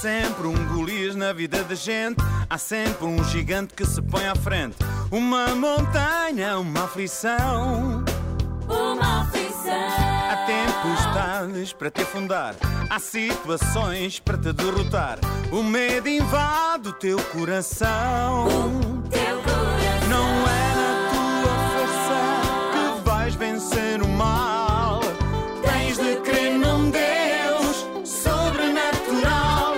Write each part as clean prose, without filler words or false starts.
sempre um Golias na vida da gente. Há sempre um gigante que se põe à frente. Uma montanha, uma aflição. Uma aflição. Há tempestades para te afundar. Há situações para te derrotar. O medo invade o teu coração. Não é na tua força que vais vencer o mal. Tens de crer num Deus sobrenatural.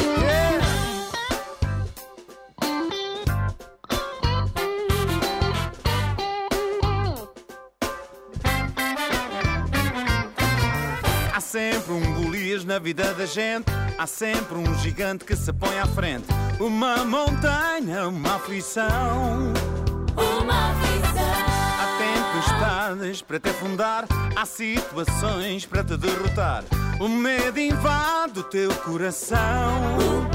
Há sempre um Golias na vida da gente. Há sempre um gigante que se põe à frente. Uma montanha, uma aflição. Uma aflição. Há tempestades para te afundar. Há situações para te derrotar. O medo invade o teu coração.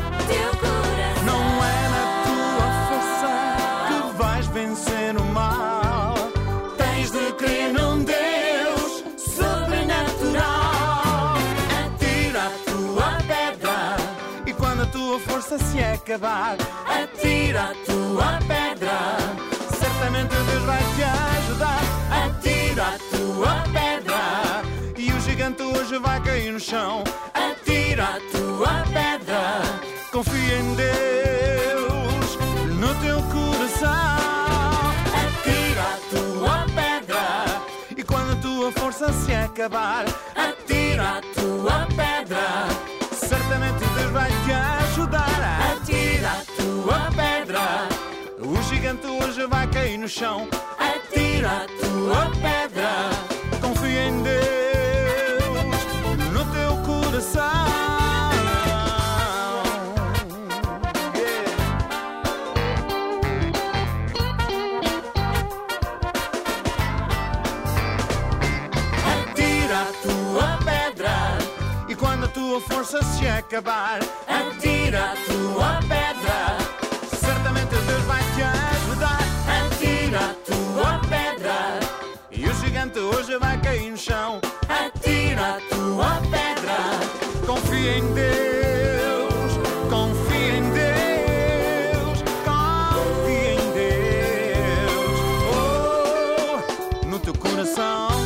Não é na tua força que vais vencer o mal. Tens de crer num Deus sobrenatural. Atira a tua pedra e quando a tua força se acabar, atira a tua pedra. Certamente Deus vai te ajudar. Atira a tua pedra e o gigante hoje vai cair no chão. Atira a tua pedra. Confia em Deus no teu coração. Atira a tua pedra e quando a tua força se acabar, atira a tua pedra. Certamente Deus vai te ajudar. Atira a tua pedra. O gigante hoje vai cair no chão. Atira a tua pedra. Confia em Deus no teu coração. Atira a tua pedra e quando a tua força se acabar, atira a tua pedra. Certamente Deus vai te ajudar. Atira a tua pedra e o gigante hoje vai cair no chão. Atira a tua pedra. Confia em Deus. Confia em Deus. Confia em Deus. Oh, no teu coração.